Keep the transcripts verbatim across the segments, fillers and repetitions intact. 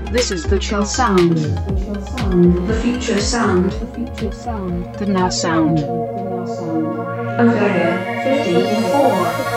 This is the chill sound. The future sound. The now sound. Over here, fifty-four.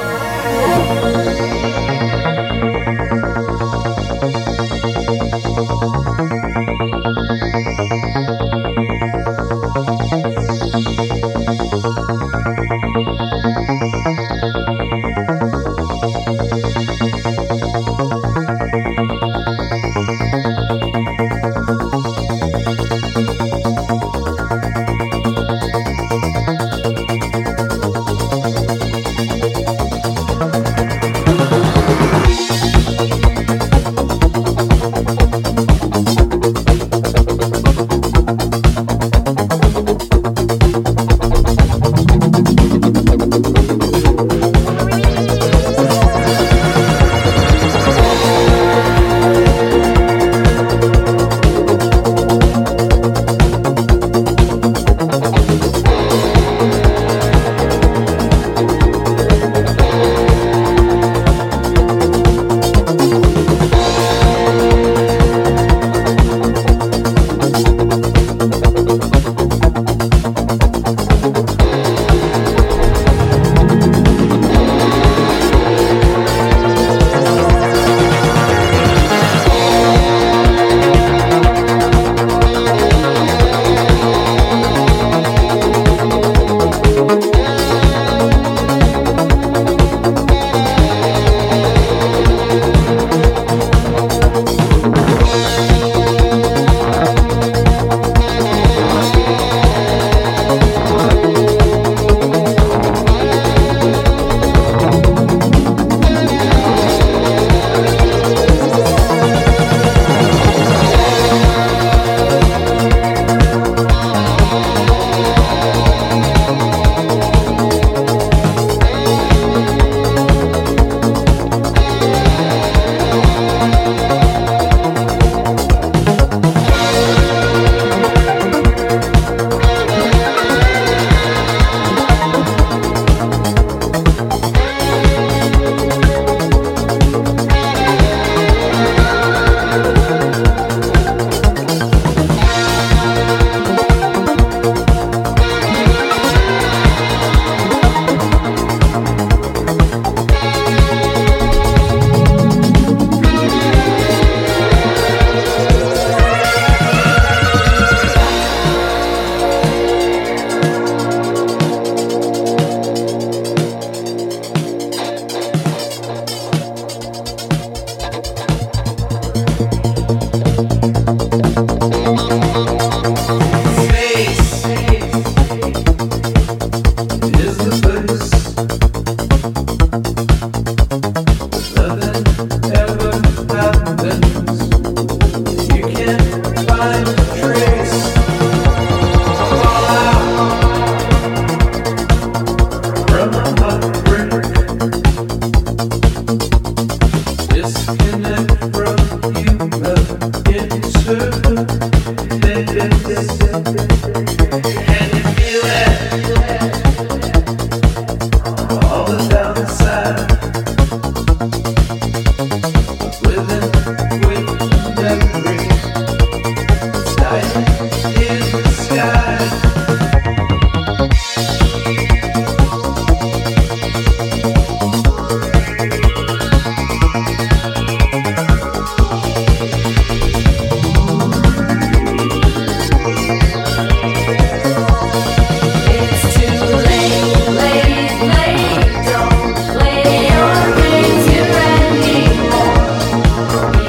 Don't play your games here anymore.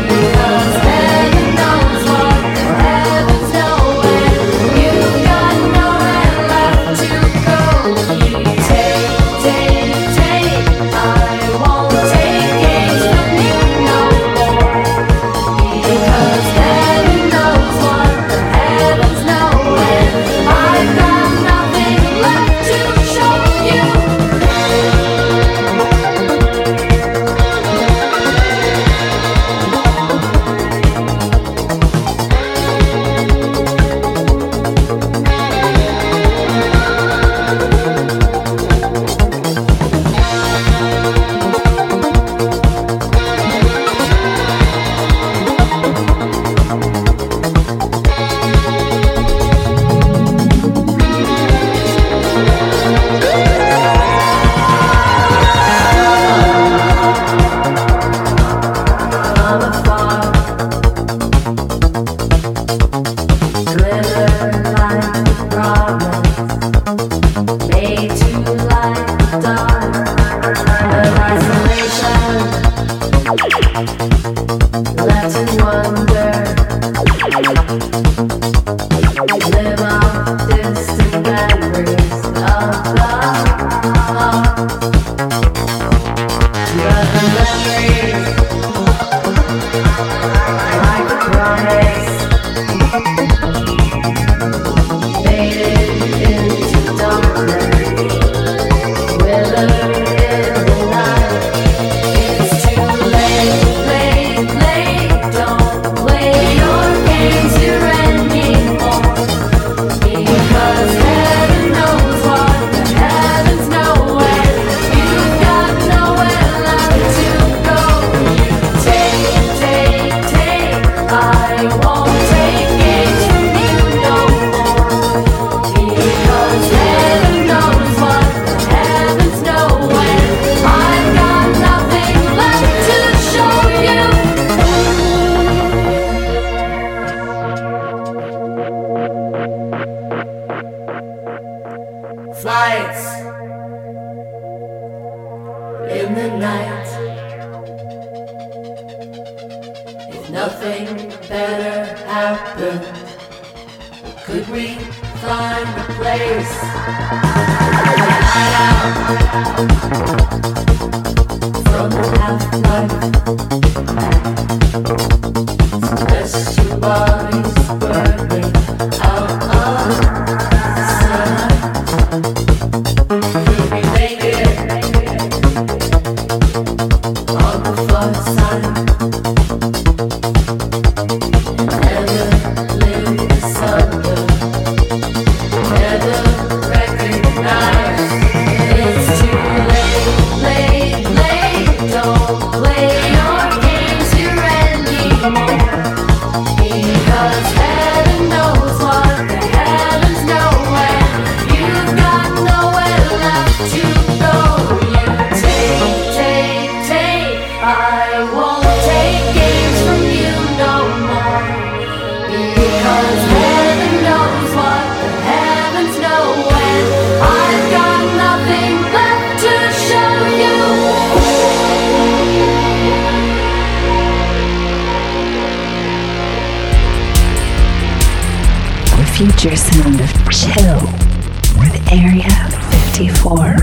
Future sound of chill with Area fifty-four.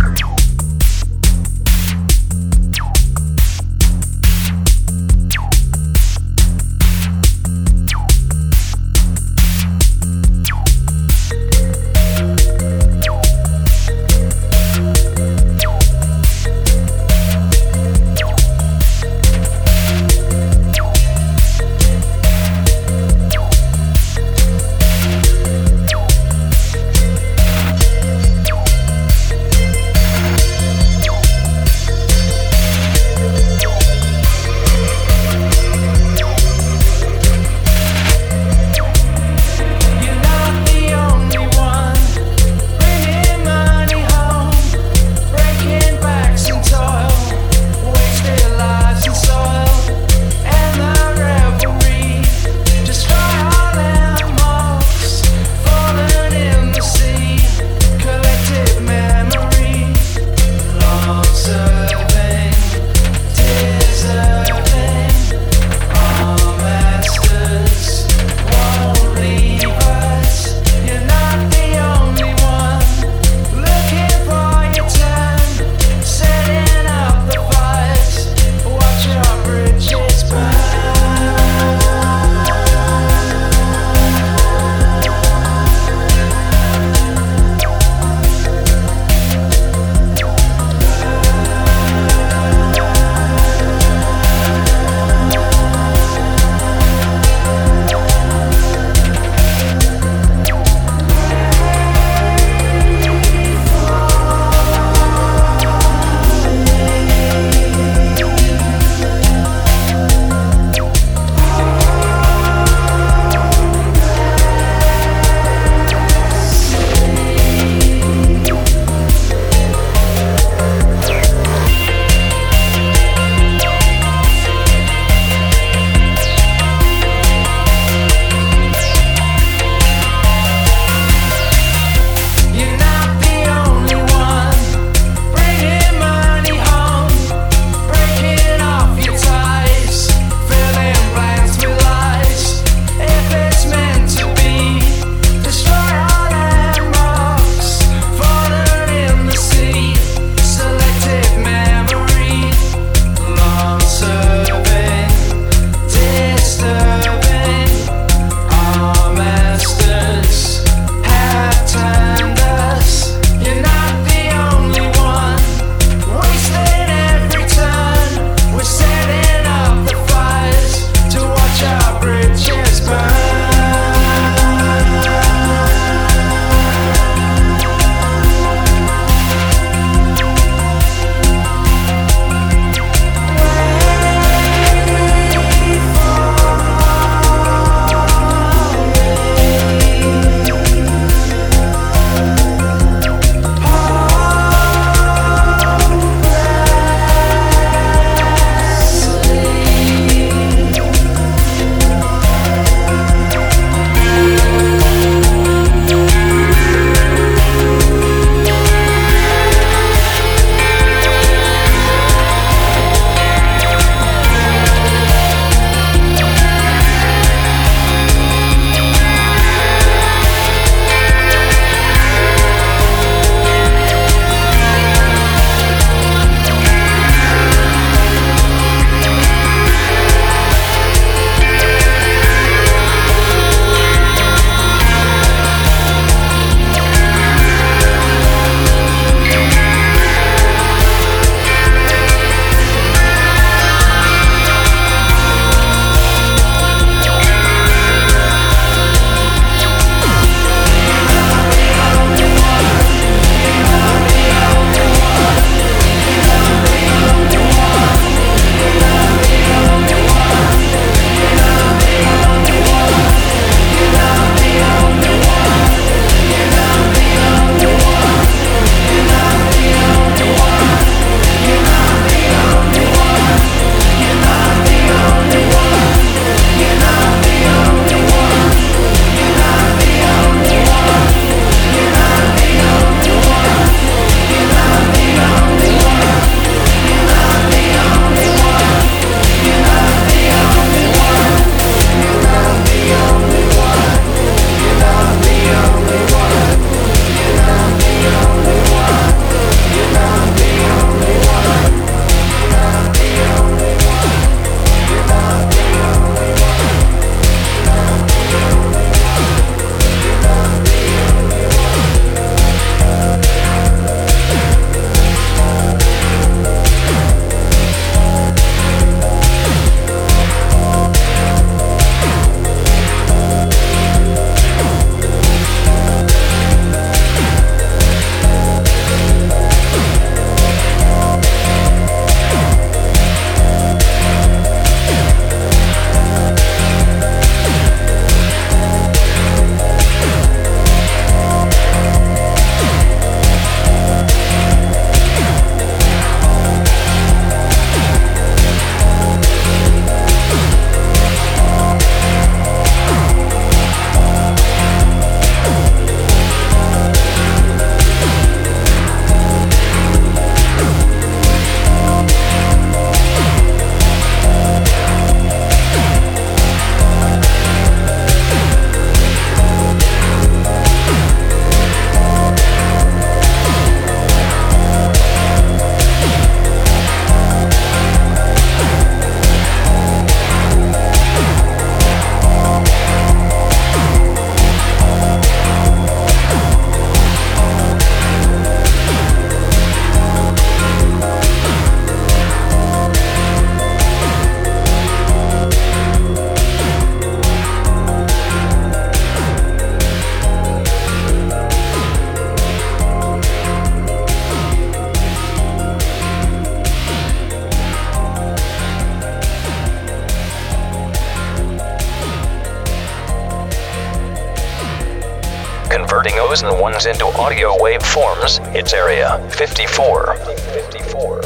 converting O's and ones into audio wave forms. It's Area fifty-four. fifty-four.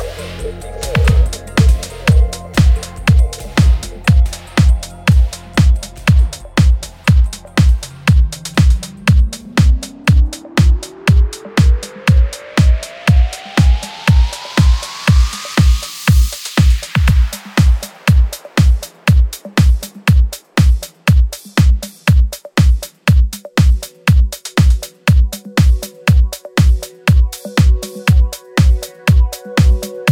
We'll be right back.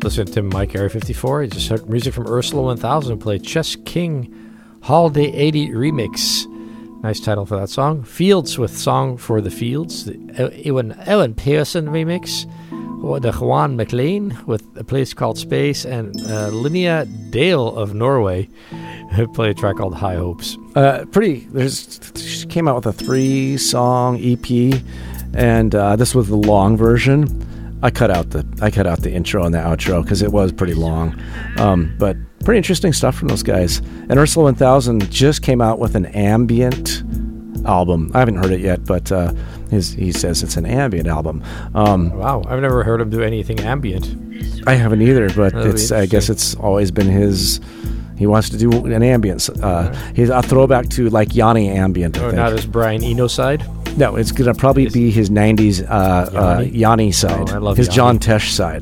listening to Mike Area fifty-four. You just heard music from Ursula one thousand, who played Chess King Holiday eighty Remix. Nice title for that song. Fields with Song for the Fields, the Ewan, Ewan Pearson remix. The Juan McLean with A Place Called Space, and uh, Linnea Dale of Norway who played a track called High Hopes. Uh, pretty, there's, she came out with a three-song E P, and uh, this was the long version. I cut out the I cut out the intro and the outro because it was pretty long, um, but pretty interesting stuff from those guys. And Ursula one thousand just came out with an ambient album. I haven't heard it yet, but uh, his, he says it's an ambient album. Um, wow, I've never heard him do anything ambient. I haven't either, but That'll it's I guess it's always been his. He wants to do an ambience. Uh, right. He's a throwback to like Yanni ambient. Or not his Brian Eno side. No, it's going to probably it's, be his nineties uh, Yanni? Uh, Yanni side. Oh, I love his Yanni. John Tesh side.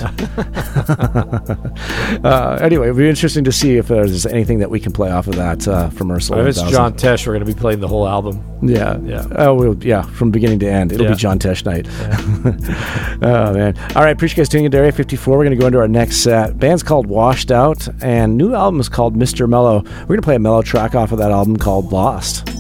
uh, anyway, it'll be interesting to see if there's anything that we can play off of that uh, from Ursula. If it's John Tesh, we're going to be playing the whole album. Yeah, yeah. Oh, we'll, yeah. From beginning to end, it'll yeah. be John Tesh night. Yeah. Oh man! All right, appreciate you guys tuning in to Area fifty-four. We're going to go into our next set. Band's called Washed Out, and new album is called Mister Mellow. We're going to play a mellow track off of that album called Lost.